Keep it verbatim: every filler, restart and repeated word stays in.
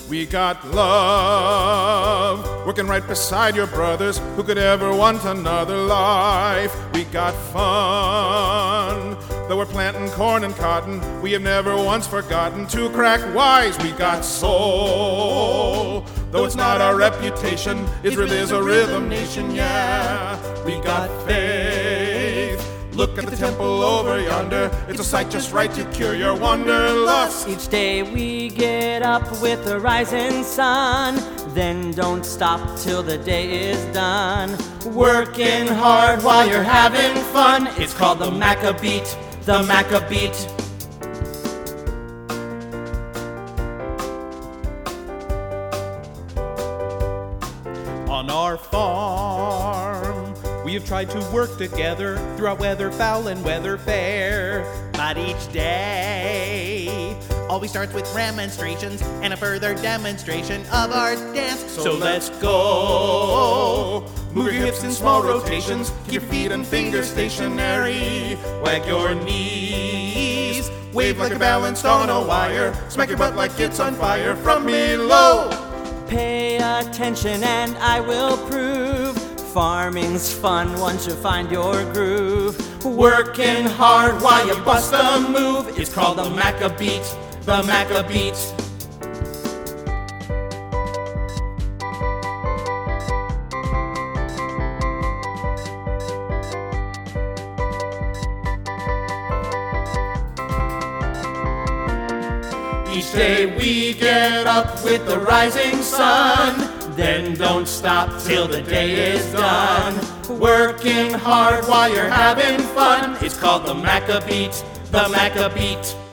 We got love, working right beside your brothers. Who could ever want another life? We got fun, though we're planting corn and cotton. We have never once forgotten to crack wise. We got soul, though it's not our reputation. Israel is a rhythm nation, yeah. We got faith. Look at the temple over yonder. It's a sight just right to cure your wanderlust. Each day we get up with the rising sun, then don't stop till the day is done. Working hard while you're having fun. It's called the Maccabeat, the Maccabeat. On our farm, we have tried to work together throughout weather foul and weather fair. But each day always starts with remonstrations and a further demonstration of our dance. So, so let's go. Move your hips in small rotations. Keep your feet and fingers stationary. Wag your knees. Wave like you're balanced on a wire. Smack your butt like it's on fire from below. Pay attention and I will prove farming's fun once you find your groove. Working hard while you bust a move. It's called the Maccabeat, the Maccabeat. Each day we get up with the rising sun, then don't stop till the day is done. Working hard while you're having fun. It's called the Maccabeat, the Maccabeat.